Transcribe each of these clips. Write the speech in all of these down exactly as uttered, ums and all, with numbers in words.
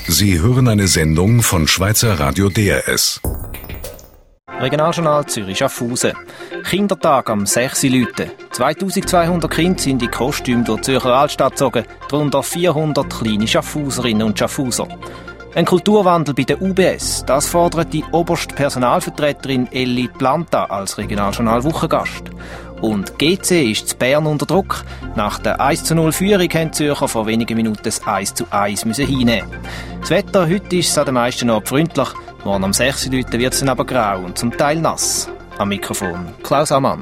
Sie hören eine Sendung von Schweizer Radio D R S. Regionaljournal Zürich-Schaffhausen. Kindertag am sechs Uhr läuten. zweitausendzweihundert Kinder sind in Kostümen durch die Zürcher Altstadt gezogen, darunter vierhundert kleine Schaffhauserinnen und Schaffhauser. Ein Kulturwandel bei der U B S, das fordert die oberste Personalvertreterin Elli Planta als Regionaljournal-Wochengast. Und G C ist zu Bern unter Druck. Nach der eins zu null Führung haben die Zürcher vor wenigen Minuten das eins zu eins hinnehmen. Das Wetter heute ist es an den meisten Orten freundlich. Morgen um sechs Uhr wird es dann aber grau und zum Teil nass. Am Mikrofon Klaus Ammann.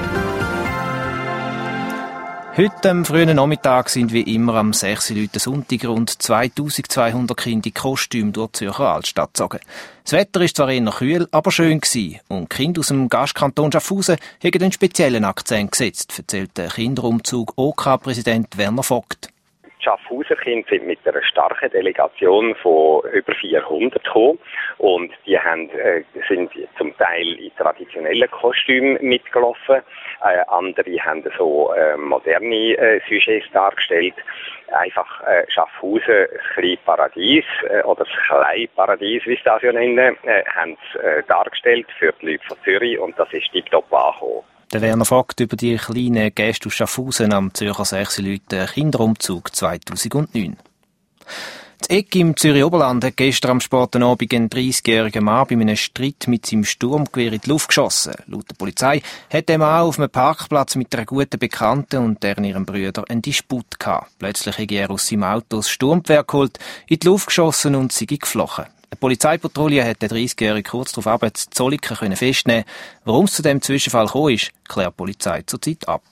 Heute am frühen Nachmittag sind wie immer am sechs Uhr Sonntag rund zweitausendzweihundert Kinder in Kostümen durch die Zürcher Altstadt gezogen. Das Wetter war zwar eher kühl, aber schön gewesen. Und die Kinder aus dem Gastkanton Schaffhausen haben einen speziellen Akzent gesetzt, erzählt der Kinderumzug O K-Präsident Werner Vogt. Die Schaffhauser Kinder sind mit einer starken Delegation von über vierhundert gekommen und die haben, äh, sind zum Teil in traditionellen Kostümen mitgelaufen. Äh, andere haben so äh, moderne äh, Sujets dargestellt. Einfach äh, Schaffhausen, das kleine Paradies äh, oder das kleine Paradies, wie sie das ja nennen, äh, haben sie äh, dargestellt für die Leute von Zürich und das ist tiptop angekommen. Der Werner Vogt über die kleinen Gäste aus Schaffhausen am Zürcher sechs Uhr Kinderumzug zweitausendneun. Das Eck im Zürich Oberland hat gestern am späten Abend einen dreißigjährigen Mann bei einem Streit mit seinem Sturmgewehr in die Luft geschossen. Laut der Polizei hat der Mann auf einem Parkplatz mit einer guten Bekannten und deren ihrem Brüder einen Disput gehabt. Plötzlich hat er aus seinem Auto das Sturmgewehr geholt, in die Luft geschossen und sei geflogen. Eine Polizeipatrouille hat den dreißigjährigen kurz darauf in Zollikofen können festnehmen. Warum es zu diesem Zwischenfall gekommen ist, klärt die Polizei zurzeit ab.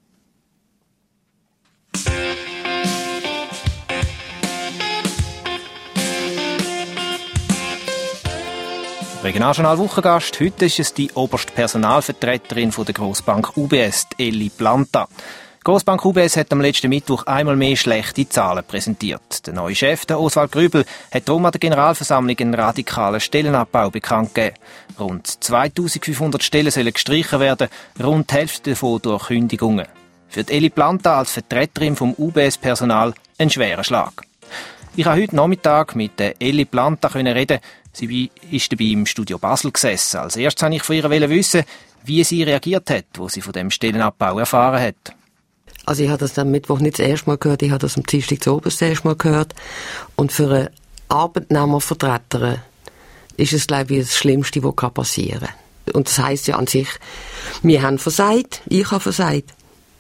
Regionaljournal Wochengast. Heute ist es die oberste Personalvertreterin von der Grossbank U B S, Elli Planta. Die Grossbank U B S hat am letzten Mittwoch einmal mehr schlechte Zahlen präsentiert. Der neue Chef, der Oswald Grübel, hat darum an der Generalversammlung einen radikalen Stellenabbau bekannt gegeben. Rund zweitausendfünfhundert Stellen sollen gestrichen werden, rund die Hälfte davon durch Kündigungen. Für die Elli Planta als Vertreterin vom U B S-Personal ein schwerer Schlag. Ich habe heute Nachmittag mit der Elli Planta reden. Sie ist dabei im Studio Basel gesessen. Als erstes wollte ich von ihr wissen, wie sie reagiert hat, wo sie von dem Stellenabbau erfahren hat. Also ich habe das am Mittwoch nicht das erste Mal gehört, ich habe das am Dienstag zu Oberst das erste Mal gehört. Und für eine Arbeitnehmervertreterin ist es, glaube ich, das Schlimmste, was passieren kann. Und das heisst ja an sich, wir haben versagt, ich habe versagt.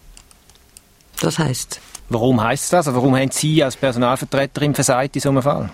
Das heisst. Warum heisst das? Also warum haben Sie als Personalvertreterin versagt in so einem Fall?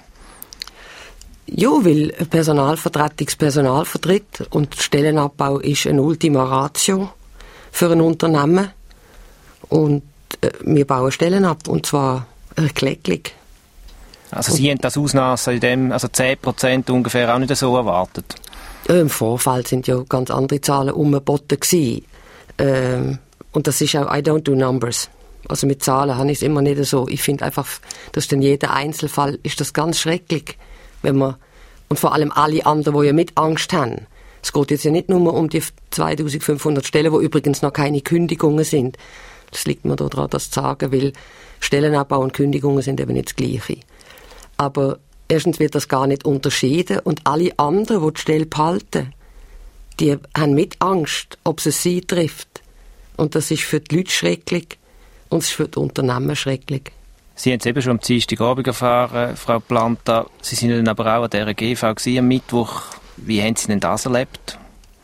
Ja, weil eine Personalvertretung das Personal vertritt und Stellenabbau ist eine Ultima Ratio für ein Unternehmen. Und äh, wir bauen Stellen ab, und zwar erklecklich. Also Sie haben das Ausmaß in dem, also zehn Prozent ungefähr auch nicht so erwartet? Äh, Im Vorfeld sind ja ganz andere Zahlen umgeboten gewesen. Ähm, und das ist auch, I don't do numbers. Also mit Zahlen habe ich es immer nicht so. Ich finde einfach, dass in jedem Einzelfall ist das ganz schrecklich, wenn man, und vor allem alle anderen, die ja mit Angst haben. Es geht jetzt ja nicht nur um die zweitausendfünfhundert Stellen, wo übrigens noch keine Kündigungen sind. Das liegt mir daran, das zu sagen, weil Stellenabbau und Kündigungen sind eben nicht das Gleiche. Aber erstens wird das gar nicht unterschieden und alle anderen, die die Stelle behalten, die haben mit Angst, ob es sie trifft. Und das ist für die Leute schrecklich und es ist für die Unternehmen schrecklich. Sie haben es eben schon am Dienstagabend erfahren, Frau Planta. Sie sind dann aber auch an dieser G V gewesen, am Mittwoch. Wie haben Sie denn das erlebt?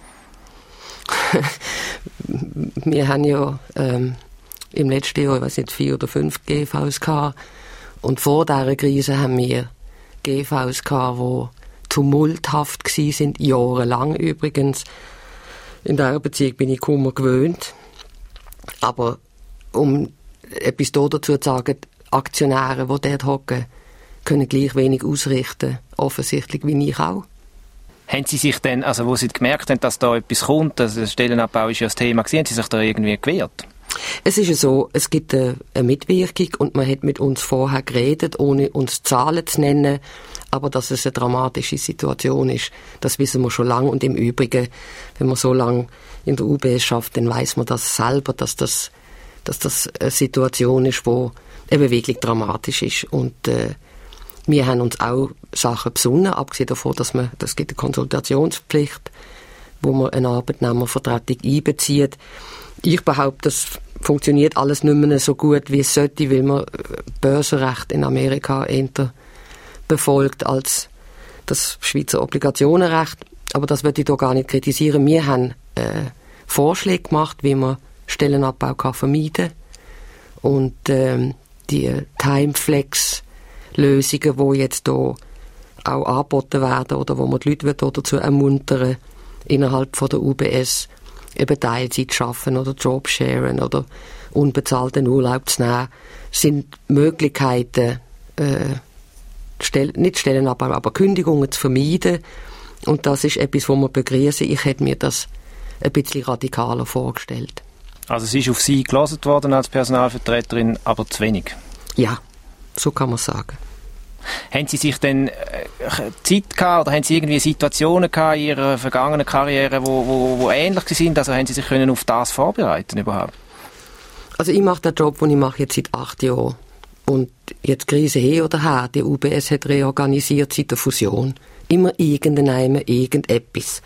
Wir haben ja ähm, im letzten Jahr, ich weiß nicht, vier oder fünf G Vs gehabt. Und vor dieser Krise haben wir G Vs gehabt, die tumulthaft gewesen sind, jahrelang übrigens. In dieser Beziehung bin ich kaum gewöhnt. Aber um etwas dazu zu sagen, Aktionäre, die dort hocken, können gleich wenig ausrichten, offensichtlich wie ich auch. Haben Sie sich denn, also wo Sie gemerkt haben, dass da etwas kommt, also der Stellenabbau ist ja das Thema gewesen, haben Sie sich da irgendwie gewehrt? Es ist ja so, es gibt eine Mitwirkung und man hat mit uns vorher geredet, ohne uns Zahlen zu nennen, aber dass es eine dramatische Situation ist, das wissen wir schon lange. Und im Übrigen, wenn man so lange in der U B S schafft, dann weiss man das selber, dass das, dass das eine Situation ist, die eben wirklich dramatisch ist. Und äh, Wir haben uns auch Sachen besonnen, abgesehen davon, dass man, das gibt eine Konsultationspflicht, wo man eine Arbeitnehmervertretung einbezieht. Ich behaupte, das funktioniert alles nicht mehr so gut, wie es sollte, weil man Börsenrecht in Amerika eher befolgt als das Schweizer Obligationenrecht. Aber das würde ich hier gar nicht kritisieren. Wir haben äh, Vorschläge gemacht, wie man Stellenabbau kann vermeiden kann. Und ähm, die Timeflex-Lösungen, die jetzt hier auch angeboten werden oder wo man die Leute dazu ermuntern, innerhalb von der U B S eben Teilzeit arbeiten oder Jobsharen oder unbezahlten Urlaub zu nehmen, sind Möglichkeiten, äh, Stell- nicht Stellenabbau, aber Kündigungen zu vermeiden. Und das ist etwas, was wir begrüßen. Ich hätte mir das ein bisschen radikaler vorgestellt. Also es ist auf Sie gelassen worden als Personalvertreterin, aber zu wenig? Ja, so kann man sagen. Haben Sie sich denn äh, Zeit gehabt oder haben Sie irgendwie Situationen gehabt in Ihrer vergangenen Karriere, wo, wo, wo ähnlich sind? Also haben Sie sich können auf das vorbereiten überhaupt? Also ich mache den Job, den ich mache jetzt seit acht Jahren. Und jetzt Krise her oder her, die U B S hat reorganisiert seit der Fusion. Immer irgendeinem, irgendetwas.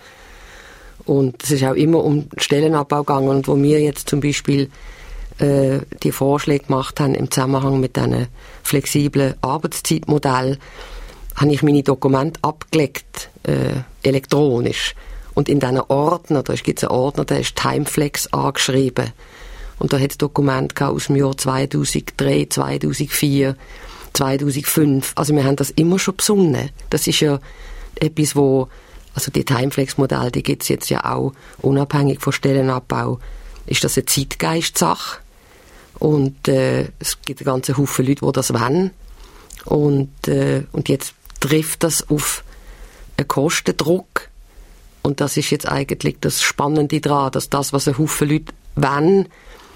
Und es ist auch immer um Stellenabbau gegangen. Und wo wir jetzt zum Beispiel äh, die Vorschläge gemacht haben im Zusammenhang mit diesen flexiblen Arbeitszeitmodell, habe ich meine Dokumente abgelegt, äh, elektronisch. Und in diesen Ordner, da gibt es einen Ordner, der ist Timeflex angeschrieben. Und da hat es Dokumente aus dem Jahr zweitausenddrei, zweitausendvier, zweitausendfünf. Also wir haben das immer schon besonnen. Das ist ja etwas, wo, also die Timeflex-Modelle, die gibt es jetzt ja auch unabhängig von Stellenabbau, ist das eine Zeitgeist-Sache. Und äh, es gibt einen ganzen Haufen Leute, die das wollen. Und, äh, und jetzt trifft das auf einen Kostendruck. Und das ist jetzt eigentlich das Spannende daran, dass das, was ein Haufen Leute wollen,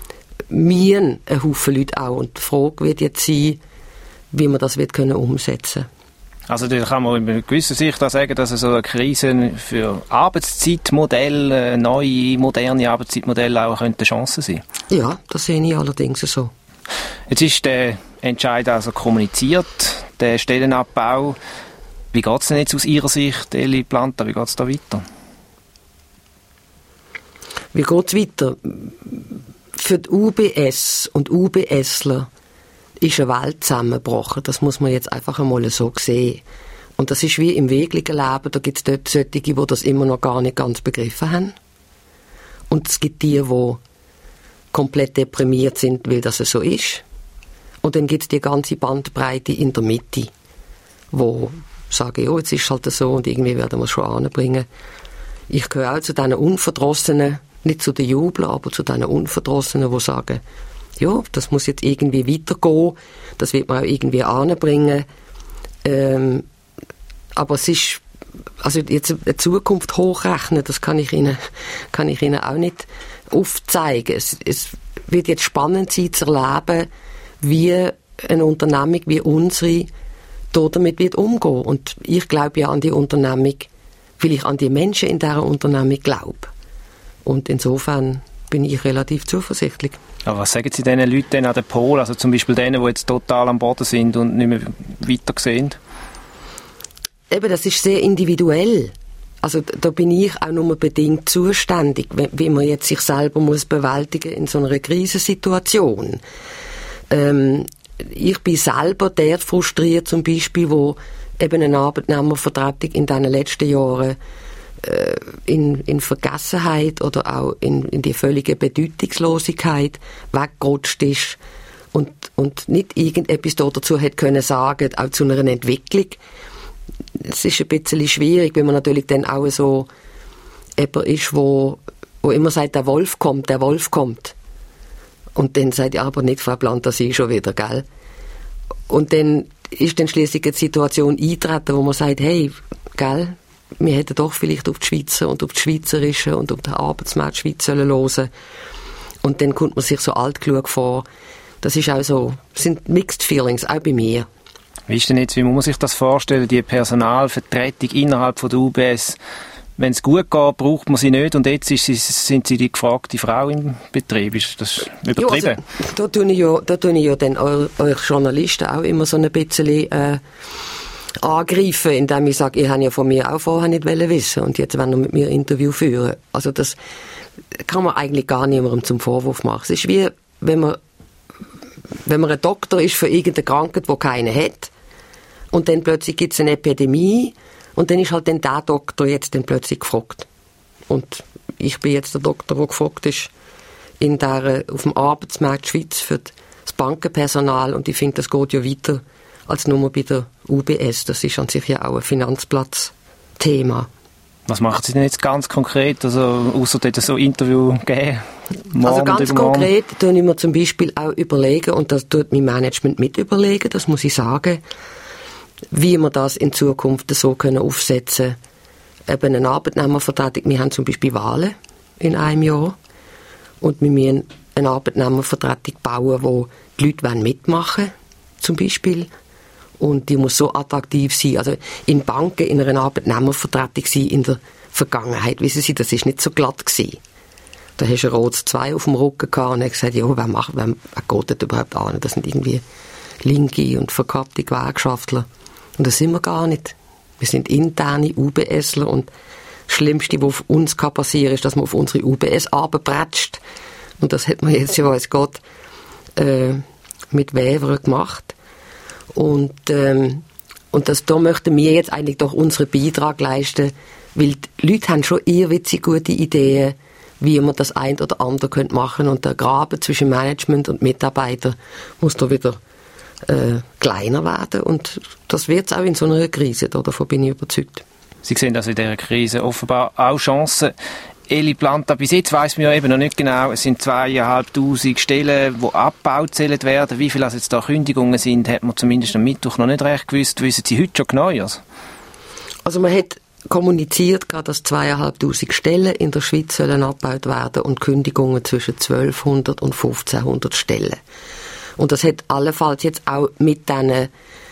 mir ein Haufen Leute auch. Und die Frage wird jetzt sein, wie man das wird können umsetzen können. Also da kann man in einer gewissen Sicht auch sagen, dass so eine Krise für Arbeitszeitmodelle, neue, moderne Arbeitszeitmodelle auch eine Chance sein könnte. Ja, das sehe ich allerdings so. Jetzt ist der Entscheid also kommuniziert, der Stellenabbau. Wie geht es denn jetzt aus Ihrer Sicht, Eli Planta, wie geht es da weiter? Wie geht es weiter? Für die U B S und UBSler ist eine Welt zusammengebrochen. Das muss man jetzt einfach einmal so sehen. Und das ist wie im wirklichen Leben. Da gibt es dort solche, die das immer noch gar nicht ganz begriffen haben. Und es gibt die, die komplett deprimiert sind, weil das so ist. Und dann gibt es die ganze Bandbreite in der Mitte, wo sagen, ja, jetzt ist es halt so und irgendwie werden wir es schon anbringen. Ich gehöre auch zu diesen Unverdrossenen, nicht zu den Jubeln, aber zu diesen Unverdrossenen, die sagen, ja, das muss jetzt irgendwie weitergehen, das wird man auch irgendwie anbringen. Ähm, aber es ist, also jetzt eine Zukunft hochrechnen, das kann ich Ihnen, kann ich Ihnen auch nicht aufzeigen. Es, es wird jetzt spannend sein zu erleben, wie eine Unternehmung wie unsere damit wird umgehen. Und ich glaube ja an die Unternehmung, weil ich an die Menschen in dieser Unternehmung glaube. Und insofern bin ich relativ zuversichtlich. Aber was sagen Sie diesen Leuten an den Pol, also zum Beispiel denen, die jetzt total am Boden sind und nicht mehr weiter sehen? Eben, das ist sehr individuell. Also da bin ich auch nur bedingt zuständig, wie man jetzt sich selber muss bewältigen in so einer Krisensituation. Ähm, ich bin selber der frustriert zum Beispiel, wo eben eine Arbeitnehmervertretung in den letzten Jahren äh, in, in Vergessenheit oder auch in, in die völlige Bedeutungslosigkeit weggerutscht ist und, und nicht irgendetwas dazu hätte können sagen, auch zu einer Entwicklung. Es ist ein bisschen schwierig, wenn man natürlich dann auch so jemand ist, wo, wo immer sagt, der Wolf kommt, der Wolf kommt. Und dann sagt er aber nicht, Frau Planta, Sie schon wieder, gell? Und dann ist dann schließlich eine Situation eingetreten, wo man sagt, hey, gell, wir hätten doch vielleicht auf die Schweizer und auf die Schweizerische und auf den Arbeitsmarkt Schweiz hören sollen. Und dann kommt man sich so altklug vor. Das ist auch so, sind Mixed Feelings, auch bei mir. Wie ist denn jetzt, wie muss man sich das vorstellen, die Personalvertretung innerhalb von der U B S? Wenn es gut geht, braucht man sie nicht und jetzt ist sie, sind sie die gefragte Frau im Betrieb. Ist das übertrieben? Ja, also, da tue ich ja, da tue ich ja dann euch Journalisten auch immer so ein bisschen äh, angreifen, indem ich sage, ich habe ja von mir auch vorher nicht wissen und jetzt wollen wir mit mir ein Interview führen. Also das kann man eigentlich gar niemandem zum Vorwurf machen. Es ist wie, wenn man, wenn man ein Doktor ist für irgendeine Krankheit, die keiner hat, und dann plötzlich gibt es eine Epidemie und dann ist halt dann der Doktor jetzt dann plötzlich gefragt. Und ich bin jetzt der Doktor, der gefragt ist in der, auf dem Arbeitsmarkt Schweiz für das Bankenpersonal, und ich finde, das geht ja weiter als nur bei der U B S. Das ist an sich ja auch ein Finanzplatzthema. Was machen Sie denn jetzt ganz konkret? Also, außer dort so Interview geben? Also ganz konkret tue ich mir zum Beispiel auch überlegen, und das tut mein Management mit überlegen, das muss ich sagen, wie wir das in Zukunft so können aufsetzen können. Eben eine Arbeitnehmervertretung. Wir haben zum Beispiel Wahlen in einem Jahr und wir müssen eine Arbeitnehmervertretung bauen, wo die Leute mitmachen wollen, zum Beispiel. Und die muss so attraktiv sein. Also in Banken in einer Arbeitnehmervertretung sein in der Vergangenheit. Wissen Sie, das ist nicht so glatt gewesen. Da hast du ein rotes zwei auf dem Rücken gehabt und hast gesagt, ja, wer macht, wer, wer geht das überhaupt an? Das sind irgendwie linke und verkappte Gewerkschaftler. Und das sind wir gar nicht. Wir sind interne UBSler und das Schlimmste, was auf uns passieren kann, ist, dass man auf unsere U B S runterprätscht. Und das hat man jetzt, ja weiß Gott, äh, mit Wävern gemacht. Und, ähm, und das, da möchten wir jetzt eigentlich doch unseren Beitrag leisten, weil die Leute haben schon irrwitzig gute Ideen, wie man das ein oder andere machen könnte. Und der Graben zwischen Management und Mitarbeitern muss da wieder äh, kleiner werden. Und das wird es auch in so einer Krise, da, davon bin ich überzeugt. Sie sehen also in dieser Krise offenbar auch Chancen. Eli Planta, bis jetzt weiss man ja eben noch nicht genau, es sind zweieinhalbtausend Stellen, die abgebaut sollen werden. Wie viele also jetzt da Kündigungen sind, hat man zumindest am Mittwoch noch nicht recht gewusst. Wissen Sie heute schon genau? Also, also man hat kommuniziert, gerade, dass zweieinhalbtausend Stellen in der Schweiz sollen abgebaut werden und Kündigungen zwischen zwölfhundert und fünfzehnhundert Stellen. Und das hat allenfalls jetzt auch mit diesen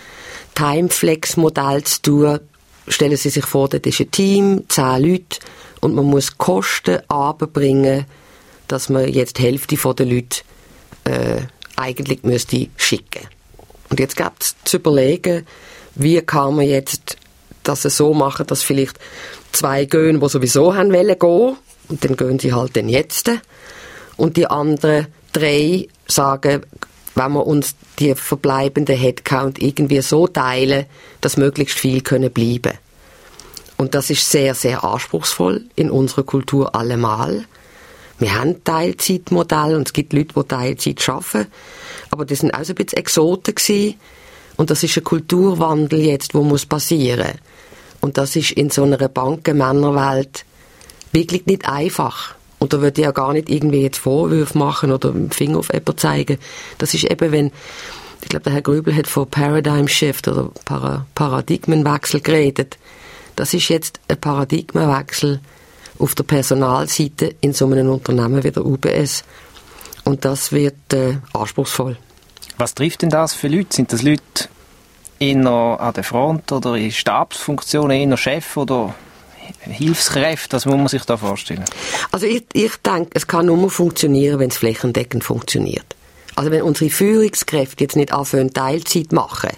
Timeflex-Modell zu tun. Stellen Sie sich vor, das ist ein Team, zehn Leute, und man muss Kosten runterbringen, dass man jetzt die Hälfte der Leute äh, eigentlich müsste schicken. Und jetzt gibt es zu überlegen, wie kann man jetzt das so machen, dass vielleicht zwei gehen, die sowieso haben wollen gehen, und dann gehen sie halt dann jetzt. Und die anderen drei sagen, wenn wir uns die verbleibenden Headcount irgendwie so teilen, dass möglichst viel können bleiben. Und das ist sehr, sehr anspruchsvoll in unserer Kultur allemal. Wir haben Teilzeitmodelle und es gibt Leute, die Teilzeit arbeiten, aber das sind auch so ein bisschen Exoten gewesen. Und das ist ein Kulturwandel jetzt, der muss passieren. Und das ist in so einer Banken-Männerwelt wirklich nicht einfach. Und da würde ich ja gar nicht irgendwie jetzt Vorwürfe machen oder mit dem Finger auf jemanden zeigen. Das ist eben, wenn, ich glaube, der Herr Grübel hat von Paradigm Shift oder Para- Paradigmenwechsel geredet. Das ist jetzt ein Paradigmenwechsel auf der Personalseite in so einem Unternehmen wie der U B S. Und das wird äh, anspruchsvoll. Was trifft denn das für Leute? Sind das Leute eher an der Front oder in Stabsfunktionen, eher Chef oder Hilfskräfte? Was muss man sich da vorstellen? Also ich, ich denke, es kann nur funktionieren, wenn es flächendeckend funktioniert. Also wenn unsere Führungskräfte jetzt nicht anfangen, Teilzeit machen,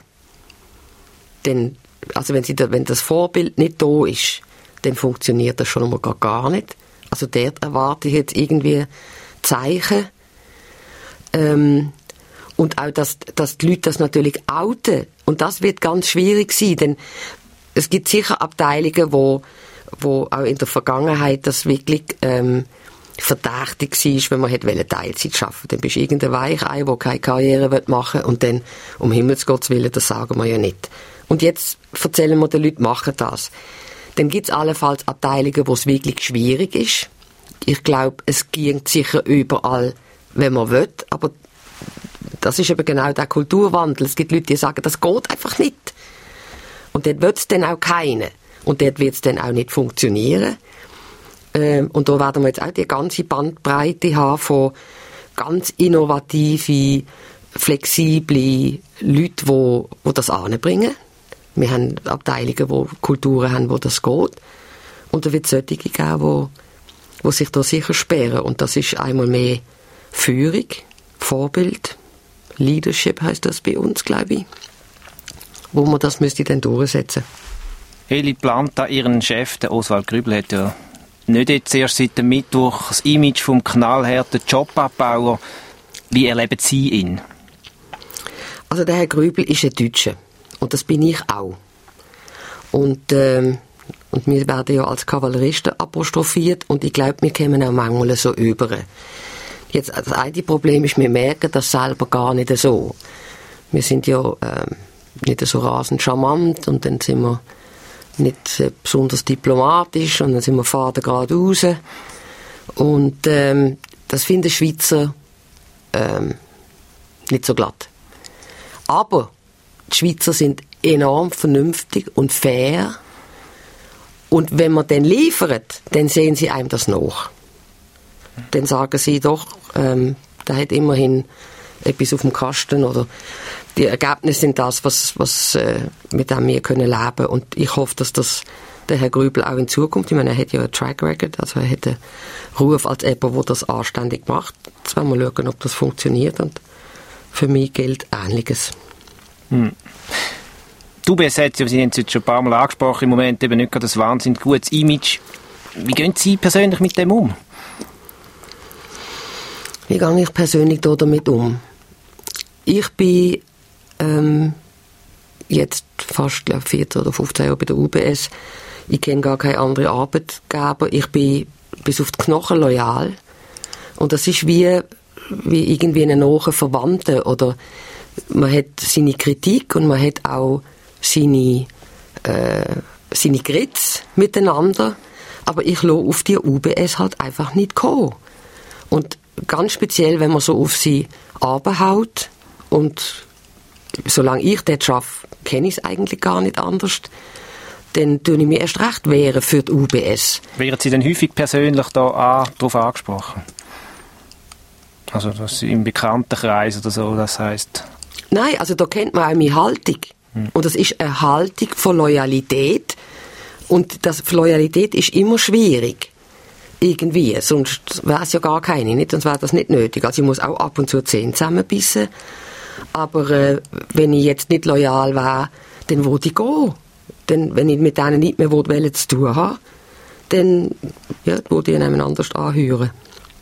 dann, also wenn, sie da, wenn das Vorbild nicht da ist, dann funktioniert das schon mal gar, gar nicht. Also dort erwarte ich jetzt irgendwie Zeichen. Ähm, und auch, dass, dass die Leute das natürlich outen. Und das wird ganz schwierig sein, denn es gibt sicher Abteilungen, wo, wo auch in der Vergangenheit das wirklich ähm, verdächtig war, wenn man hätte Teilzeit arbeiten. Dann bist du irgendein Weichei, der keine Karriere machen will, und dann, um Himmels Gottes Willen, das sagen wir ja nicht. Und jetzt erzählen wir den Leuten, machen das. Dann gibt es allenfalls Abteilungen, wo es wirklich schwierig ist. Ich glaube, es geht sicher überall, wenn man will, aber das ist eben genau der Kulturwandel. Es gibt Leute, die sagen, das geht einfach nicht. Und dort wird es dann auch keinen. Und dort wird es dann auch nicht funktionieren. Ähm, und da werden wir jetzt auch die ganze Bandbreite haben von ganz innovative, flexible Leute, die, die das anbringen. Wir haben Abteilungen, wo Kulturen haben, wo das geht. Und da wird es solche geben, wo, wo sich da sicher sperren. Und das ist einmal mehr Führung, Vorbild, Leadership heisst das bei uns, glaube ich. wo man das müsste dann durchsetzen. Eli Planta, Ihren Chef, der Oswald Grübel, hat ja nicht jetzt erst seit dem Mittwoch das Image vom knallharten Jobabbauer. Wie erleben Sie ihn? Also der Herr Grübel ist ein Deutscher. Und das bin ich auch. Und, ähm, und wir werden ja als Kavalleristen apostrophiert und ich glaube, wir kommen auch manchmal so über. Jetzt, das eine Problem ist, wir merken das selber gar nicht so. Wir sind ja ähm, nicht so rasend charmant und dann sind wir nicht äh, besonders diplomatisch und dann sind wir faden geradeaus. Und ähm, das finden die Schweizer ähm, nicht so glatt. Aber die Schweizer sind enorm vernünftig und fair. Und wenn man dann liefert, dann sehen sie einem das nach. Dann sagen sie doch, ähm, der hat immerhin etwas auf dem Kasten oder die Ergebnisse sind das, was, was äh, mit dem wir können leben. Und ich hoffe, dass das der Herr Grübel auch in Zukunft, ich meine, er hat ja einen Track Record, also er hat einen Ruf als jemand, der das anständig macht. Jetzt werden wir schauen, ob das funktioniert und für mich gilt Ähnliches. Hm. Die U B S hat, Sie haben es jetzt schon ein paar Mal angesprochen, im Moment eben nicht gerade ein wahnsinnig gutes Image. Wie gehen Sie persönlich mit dem um? Wie gehe ich persönlich damit um? Ich bin ähm, jetzt fast glaub, vierzehn oder fünfzehn Jahre bei der U B S. Ich kenne gar keine anderen Arbeitgeber. Ich bin bis auf die Knochen loyal. Und das ist wie, wie irgendwie ein naher Verwandter. Oder man hat seine Kritik und man hat auch seine, äh, seine Gritz miteinander. Aber ich lasse auf die U B S halt einfach nicht kommen. Und ganz speziell, wenn man so auf sie runterhaut. Und solange ich dort arbeite, kenne ich es eigentlich gar nicht anders. Dann tue ich mich erst recht wehren für die U B S. Werden Sie denn häufig persönlich da an, darauf angesprochen? Also das im Bekanntenkreis oder so, das heisst? Nein, also da kennt man auch meine Haltung. Hm. Und das ist eine Haltung von Loyalität. Und das, Loyalität ist immer schwierig. Irgendwie. Sonst wäre es ja gar keine, nicht? Sonst wäre das nicht nötig. Also ich muss auch ab und zu Zähne zusammenbissen. Aber äh, wenn ich jetzt nicht loyal wäre, dann würde ich gehen. Denn wenn ich mit denen nicht mehr wollen, zu tun habe, dann ja, würde ich jemand anders anhören.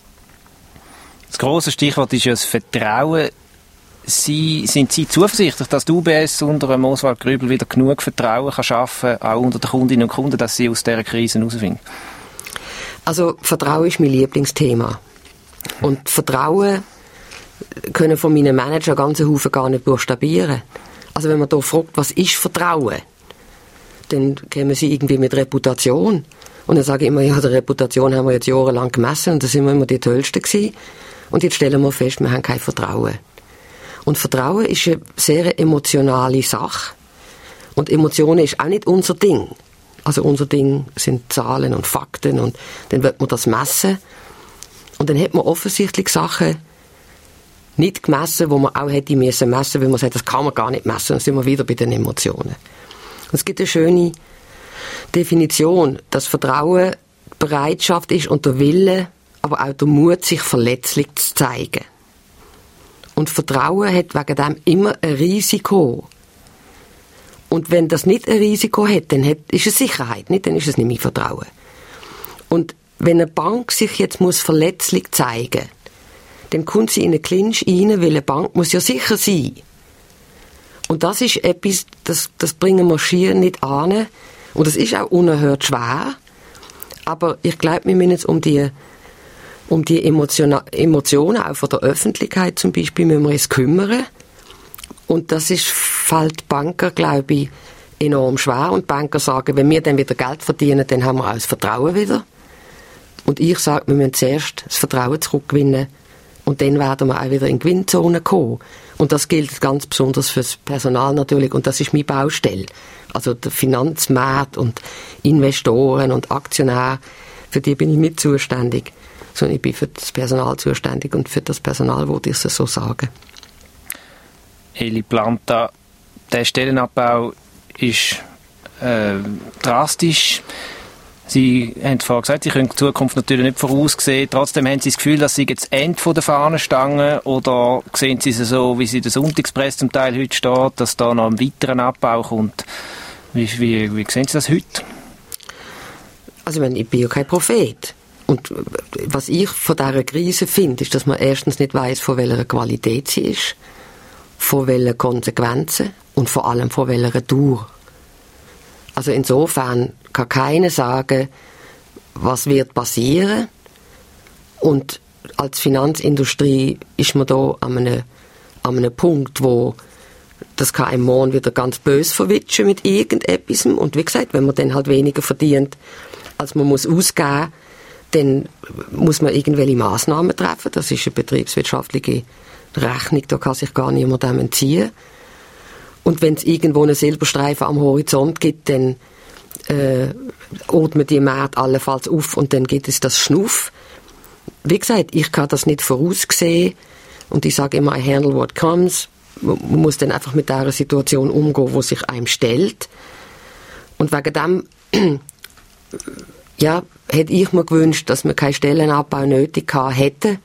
Das grosse Stichwort ist ja das Vertrauen. Sie, sind Sie zuversichtlich, dass die U B S unter dem Oswald Grübel wieder genug Vertrauen kann schaffen kann, auch unter den Kundinnen und Kunden, dass sie aus dieser Krise herausfinden? Also Vertrauen ist mein Lieblingsthema. Und Vertrauen können von meinen Manager ganze Haufen gar nicht buchstabieren. Also wenn man da fragt, was ist Vertrauen, dann kommen sie irgendwie mit Reputation. Und dann sage ich immer, ja, die Reputation haben wir jetzt jahrelang gemessen und da sind wir immer die Tollsten gewesen. Und jetzt stellen wir fest, wir haben kein Vertrauen. Und Vertrauen ist eine sehr emotionale Sache. Und Emotionen ist auch nicht unser Ding. Also unser Ding sind Zahlen und Fakten und dann wird man das messen. Und dann hat man offensichtlich Sachen nicht gemessen, wo man auch hätte messen müssen, weil man sagt, das kann man gar nicht messen. Dann sind wir wieder bei den Emotionen. Und es gibt eine schöne Definition, dass Vertrauen Bereitschaft ist und der Wille, aber auch der Mut, sich verletzlich zu zeigen. Und Vertrauen hat wegen dem immer ein Risiko. Und wenn das nicht ein Risiko hat, dann hat, ist es Sicherheit, nicht? Dann ist es nicht mehr Vertrauen. Und wenn eine Bank sich jetzt muss verletzlich zeigen, dann kommt sie in einen Clinch rein, weil eine Bank muss ja sicher sein. Und das ist etwas, das, das bringen Marschieren nicht an. Und das ist auch unerhört schwer. Aber ich glaube, wir müssen uns um die, um die Emotionen, Emotionen, auch von der Öffentlichkeit zum Beispiel, müssen wir uns kümmern. Und das ist, fällt Banker, glaube ich, enorm schwer. Und Banker sagen, wenn wir dann wieder Geld verdienen, dann haben wir auch das Vertrauen wieder. Und ich sage, wir müssen zuerst das Vertrauen zurückgewinnen. Und dann werden wir auch wieder in Gewinnzonen kommen. Und das gilt ganz besonders fürs Personal natürlich. Und das ist meine Baustelle. Also der Finanzmarkt und Investoren und Aktionäre, für die bin ich nicht zuständig. Sondern ich bin für das Personal zuständig. Und für das Personal würde ich es so sagen. Eli Planta, der Stellenabbau ist äh, drastisch. Sie haben vorhin gesagt, Sie können die Zukunft natürlich nicht voraussehen. Trotzdem haben Sie das Gefühl, dass Sie jetzt das Ende der Fahnenstange, oder sehen Sie es so, wie Sie in der Sonntagspresse zum Teil heute steht, dass da noch ein weiterer Abbau kommt? Wie, wie, wie sehen Sie das heute? Also ich meine, ich bin ja kein Prophet. Und was ich von dieser Krise finde, ist, dass man erstens nicht weiss, von welcher Qualität sie ist, von welchen Konsequenzen und vor allem von welcher Dauer. Also insofern kann keiner sagen, was wird passieren. Und als Finanzindustrie ist man da an einem, an einem Punkt, wo das kann einem morgen wieder ganz böse verwitschen mit irgendetwas. Und wie gesagt, wenn man dann halt weniger verdient, als man muss ausgeben, dann muss man irgendwelche Massnahmen treffen. Das ist eine betriebswirtschaftliche Rechnung, da kann sich gar niemand dem entziehen. Und wenn es irgendwo einen Silberstreifen am Horizont gibt, dann äh, ordnet die Märkte allenfalls auf und dann gibt es das Schnuff. Wie gesagt, ich kann das nicht voraussehen und ich sage immer, I handle what comes. Man muss dann einfach mit dieser Situation umgehen, die sich einem stellt. Und wegen dem ja, hätte ich mir gewünscht, dass wir keinen Stellenabbau nötig hätten,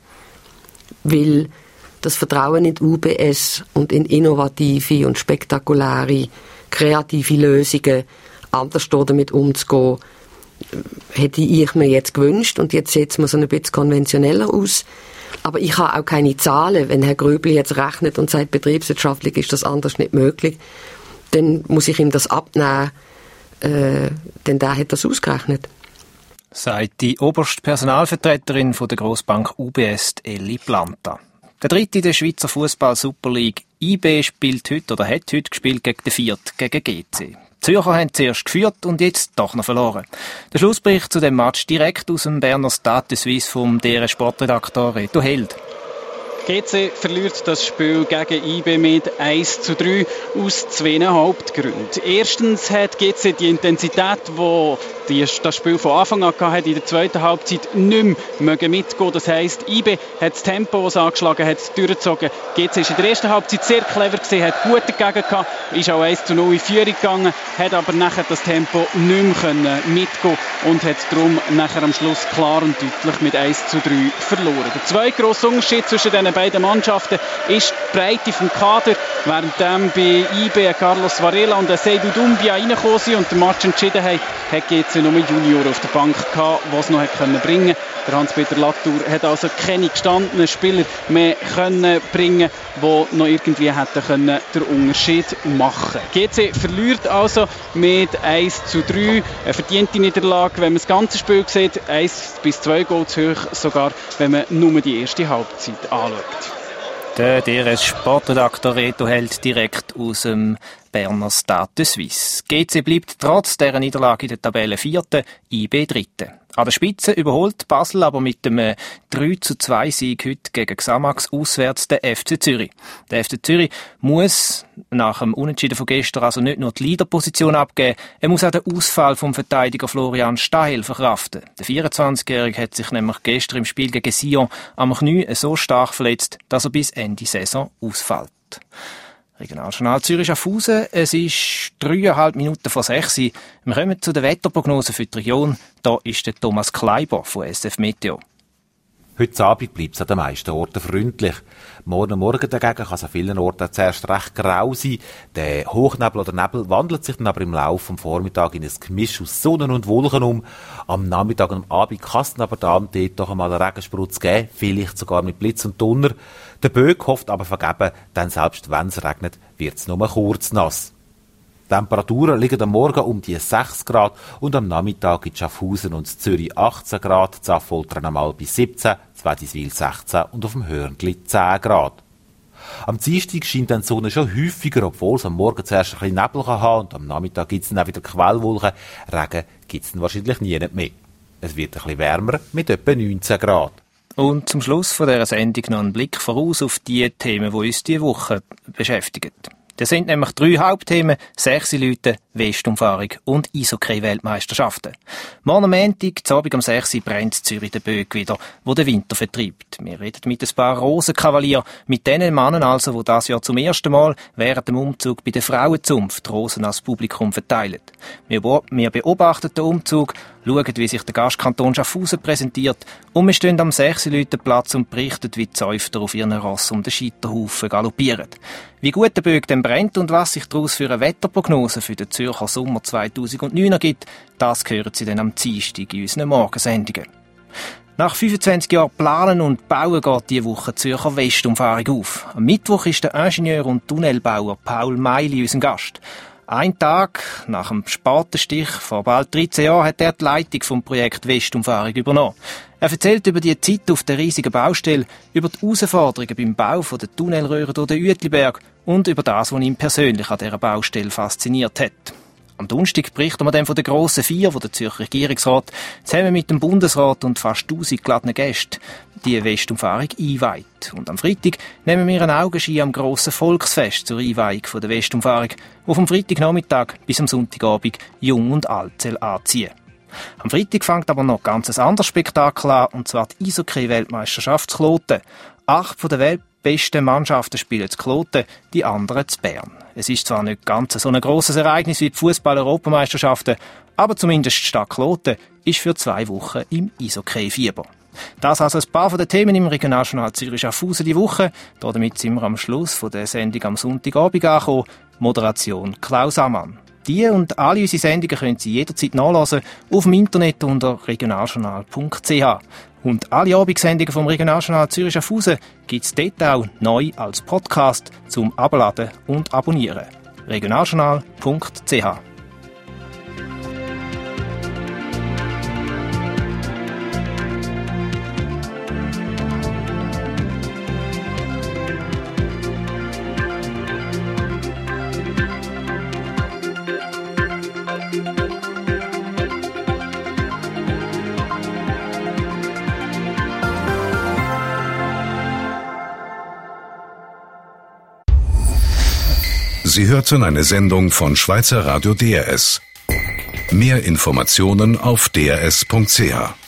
weil das Vertrauen in die U B S und in innovative und spektakuläre, kreative Lösungen, anders damit umzugehen, hätte ich mir jetzt gewünscht. Und jetzt sieht es mir so ein bisschen konventioneller aus. Aber ich habe auch keine Zahlen. Wenn Herr Gröbli jetzt rechnet und sagt, betriebswirtschaftlich ist das anders nicht möglich, dann muss ich ihm das abnehmen, äh, denn der hat das ausgerechnet. Sagt die oberste Personalvertreterin von der Grossbank U B S, Elli Planta. Der dritte der Schweizer Fußball-Super League, I B, spielt heute oder hat heute gespielt gegen den Vierten, gegen G C. Die Zürcher haben zuerst geführt und jetzt doch noch verloren. Der Schlussbericht zu dem Match direkt aus dem Berner Stade Suisse vom D R S-Sportredaktor Reto Held. G C verliert das Spiel gegen I B mit eins zu drei aus zwei Hauptgründen. Erstens hat G C die Intensität, die das Spiel von Anfang an hatte, in der zweiten Halbzeit nicht mehr mitgehen. Das heisst, I B hat das Tempo, das es angeschlagen hat, durchgezogen. G C war in der ersten Halbzeit sehr clever gewesen, hat gut dagegen gehabt, ist auch eins zu null in Führung gegangen, hat aber nachher das Tempo nicht mehr mitgehen und hat darum nachher am Schluss klar und deutlich mit eins zu drei verloren. Der zweite grosse Unterschied zwischen den beiden Mannschaften ist die Breite vom Kader, während bei I B Carlos Varela und Seydou Doumbia reingekommen sind und den Match entschieden haben, hat G C nur Junior auf der Bank gehabt, was noch bringen konnte. Der Hans-Peter Latour hat also keine gestandenen Spieler mehr können bringen, die noch irgendwie hätten können den Unterschied machen. G C verliert also mit eins zu drei. Eine verdiente Niederlage, wenn man das ganze Spiel sieht, eins bis zwei Goals hoch, sogar wenn man nur die erste Halbzeit anschaut. Der D R S-Sportredaktor Reto Held direkt aus dem Berner Stade Suisse. G C bleibt trotz dieser Niederlage in der Tabelle Vierten, I B Dritte. An der Spitze überholt Basel aber mit dem drei zu zwei Sieg heute gegen Xamax auswärts den F C Zürich. Der F C Zürich muss nach dem Unentschieden von gestern also nicht nur die Leaderposition abgeben, er muss auch den Ausfall vom Verteidiger Florian Stahl verkraften. Der vierundzwanzigjährige hat sich nämlich gestern im Spiel gegen Sion am Knie so stark verletzt, dass er bis Ende Saison ausfällt. Regionaljournal Zürich-Schaffhausen. Es ist dreieinhalb Minuten vor sechs. Wir kommen zu den Wetterprognosen für die Region. Da ist der Thomas Kleiber von S F Meteo. Heute Abend bleibt es an den meisten Orten freundlich. Morgen Morgen dagegen kann es an vielen Orten zuerst recht grau sein. Der Hochnebel oder Nebel wandelt sich dann aber im Laufe des Vormittags in ein Gemisch aus Sonne und Wolken um. Am Nachmittag und am Abend kann es aber da und dort doch einmal einen Regensprutz geben, vielleicht sogar mit Blitz und Donner. Der Böck hofft aber vergeben, denn selbst wenn es regnet, wird es nur kurz nass. Die Temperaturen liegen am Morgen um die sechs Grad und am Nachmittag in Schaffhausen und Zürich achtzehn Grad, Affoltern einmal bis siebzehn, Wädiswil sechzehn und auf dem Hörnli zehn Grad. Am Dienstag scheint dann die Sonne schon häufiger, obwohl es am Morgen zuerst ein bisschen Nebel kann haben und am Nachmittag gibt es dann auch wieder Quellwolken. Regen gibt es dann wahrscheinlich nie mehr. Es wird ein bisschen wärmer mit etwa neunzehn Grad. Und zum Schluss von dieser Sendung noch ein Blick voraus auf die Themen, die uns diese Woche beschäftigen. Das sind nämlich drei Hauptthemen: Sechsi-Leute, Westumfahrung und Eishockey-Weltmeisterschaften. Morgen am Montag, zu Abend um sechs Uhr, brennt Zürich der Böck wieder, wo der Winter vertreibt. Wir reden mit ein paar Rosenkavalier, mit den Männern also, die dieses Jahr zum ersten Mal während dem Umzug bei der Frauenzunft Rosen als Publikum verteilen. Wir beobachten den Umzug schauen, wie sich der Gastkanton Schaffhausen präsentiert und wir stehen am sechs Uhr Platz und berichten, wie die Zäufter auf ihren Ross um den Scheiterhaufen galoppieren. Wie gut der Böck denn brennt und was sich daraus für eine Wetterprognose für den Zürcher Sommer zweitausendneun ergibt, das hören Sie dann am Dienstag in unseren Morgensendungen. Nach fünfundzwanzig Jahren Planen und Bauen geht diese Woche die Zürcher Westumfahrung auf. Am Mittwoch ist der Ingenieur und Tunnelbauer Paul Meili unser Gast. Ein Tag nach dem Spatenstich vor bald dreizehn Jahren hat er die Leitung vom Projekt Westumfahrung übernommen. Er erzählt über die Zeit auf der riesigen Baustelle, über die Herausforderungen beim Bau der Tunnelröhre durch den Uetliberg und über das, was ihn persönlich an dieser Baustelle fasziniert hat. Am Donnerstag berichten wir dann von der grossen Vier, wo der Zürcher Regierungsrat zusammen mit dem Bundesrat und fast tausend geladenen Gästen die Westumfahrung einweiht. Und am Freitag nehmen wir einen Augenschein am grossen Volksfest zur Einweihung der Westumfahrung, wo vom Freitagnachmittag bis am Sonntagabend Jung und Alt anziehen. Am Freitag fängt aber noch ganz ein anderes Spektakel an, und zwar die Eishockey-Weltmeisterschaft zu Kloten. Acht von der weltbesten Mannschaften spielen zu Kloten, die anderen zu Bern. Es ist zwar nicht ganz so ein grosses Ereignis wie die Fußball-Europameisterschaften, aber zumindest die Stadt Kloten ist für zwei Wochen im Eishockey-Fieber. Das also ein paar von den Themen im Regionaljournal Zürich-Schaffhausen die Woche. Damit sind wir am Schluss von der Sendung am Sonntagabend angekommen. Moderation Klaus Ammann. Die und alle unsere Sendungen können Sie jederzeit nachlesen auf dem Internet unter regionaljournal punkt c h. Und alle Abendsendungen vom Regionaljournal Zürich-Schaffhausen gibt es dort auch neu als Podcast zum Abladen und Abonnieren. regionaljournal punkt c h. Sie hörten eine Sendung von Schweizer Radio D R S. Mehr Informationen auf d r s punkt c h.